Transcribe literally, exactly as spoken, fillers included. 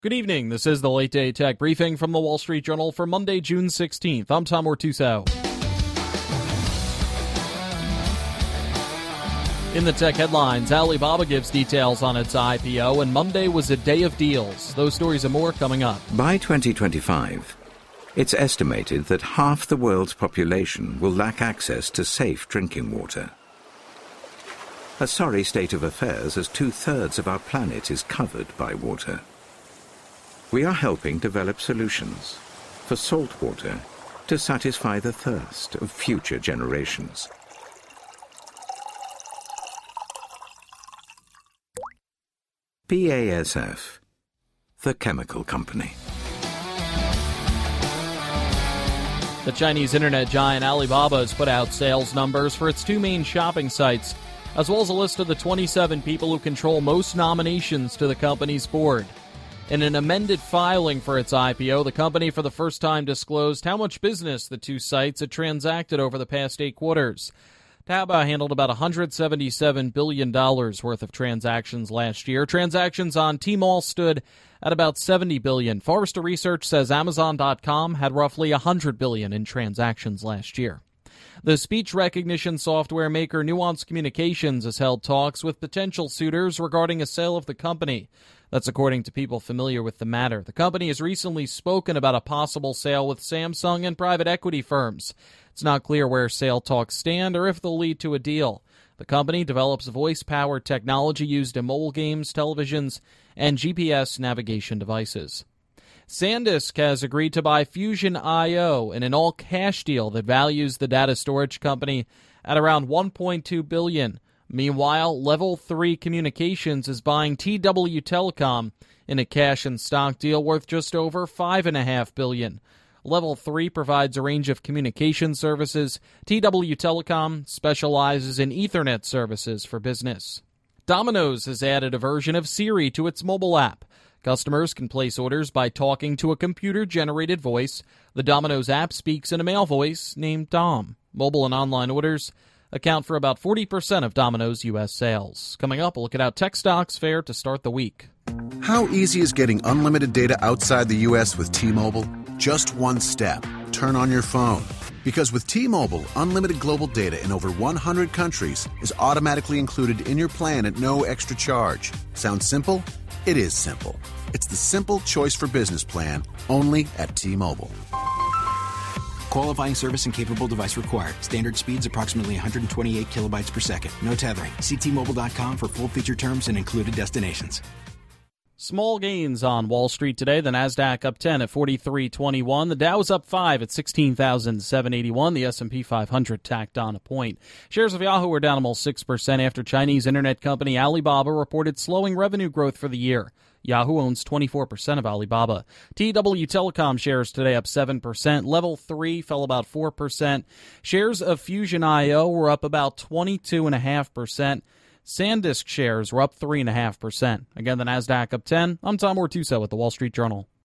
Good evening. This is the Late Day Tech Briefing from the Wall Street Journal for Monday, June sixteenth. I'm Tom Ortuso. In the tech headlines, Alibaba gives details on its I P O, and Monday was a day of deals. Those stories and more coming up. By twenty twenty-five, it's estimated that half the world's population will lack access to safe drinking water. A sorry state of affairs, as two-thirds of our planet is covered by water. We are helping develop solutions for salt water to satisfy the thirst of future generations. B A S F, the chemical company. The Chinese internet giant Alibaba has put out sales numbers for its two main shopping sites, as well as a list of the twenty-seven people who control most nominations to the company's board. In an amended filing for its I P O, the company for the first time disclosed how much business the two sites had transacted over the past eight quarters. Taobao handled about one hundred seventy-seven billion dollars worth of transactions last year. Transactions on Tmall stood at about seventy billion dollars. Forrester Research says Amazon dot com had roughly one hundred billion dollars in transactions last year. The speech recognition software maker Nuance Communications has held talks with potential suitors regarding a sale of the company. That's according to people familiar with the matter. The company has recently spoken about a possible sale with Samsung and private equity firms. It's not clear where sale talks stand or if they'll lead to a deal. The company develops voice-powered technology used in mobile games, televisions, and G P S navigation devices. SanDisk has agreed to buy Fusion I O in an all-cash deal that values the data storage company at around one point two billion dollars. Meanwhile, Level three Communications is buying T W Telecom in a cash and stock deal worth just over five point five billion dollars. Level three provides a range of communication services. T W Telecom specializes in Ethernet services for business. Domino's has added a version of Siri to its mobile app. Customers can place orders by talking to a computer-generated voice. The Domino's app speaks in a male voice named Dom. Mobile and online orders account for about forty percent of Domino's U S sales. Coming up, we'll look at how tech stocks fare to start the week. How easy is getting unlimited data outside the U S with T-Mobile? Just one step. Turn on your phone. Because with T-Mobile, unlimited global data in over one hundred countries is automatically included in your plan at no extra charge. Sounds simple? It is simple. It's the simple choice for business plan, only at T-Mobile. Qualifying service and capable device required. Standard speeds approximately one hundred twenty-eight kilobytes per second. No tethering. See T Mobile dot com for full feature terms and included destinations. Small gains on Wall Street today. The Nasdaq up ten at forty-three twenty-one. The Dow is up five at sixteen thousand seven hundred eighty-one. The S and P five hundred tacked on a point. Shares of Yahoo were down almost six percent after Chinese internet company Alibaba reported slowing revenue growth for the year. Yahoo owns twenty-four percent of Alibaba. T W Telecom shares today up seven percent. Level three fell about four percent. Shares of Fusion I O were up about twenty-two point five percent. SanDisk shares were up three point five percent. Again, the Nasdaq up ten. I'm Tom Ortuso with the Wall Street Journal.